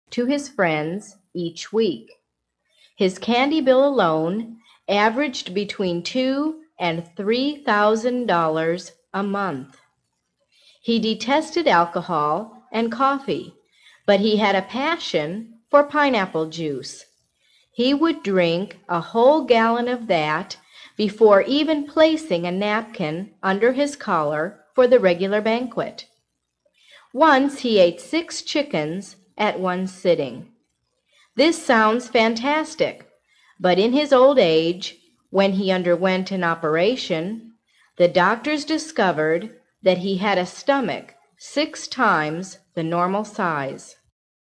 to his friends each week. His candy bill alone averaged between $2,000 and $3,000 a month. He detested alcohol and coffee, but he had a passion for pineapple juice. He would drink a whole gallon of that before even placing a napkin under his collar for the regular banquet. Once he ate 6 chickens at one sitting. This sounds fantastic, but in his old age, when he underwent an operation, the doctors discovered that he had a stomach 6 times the normal size.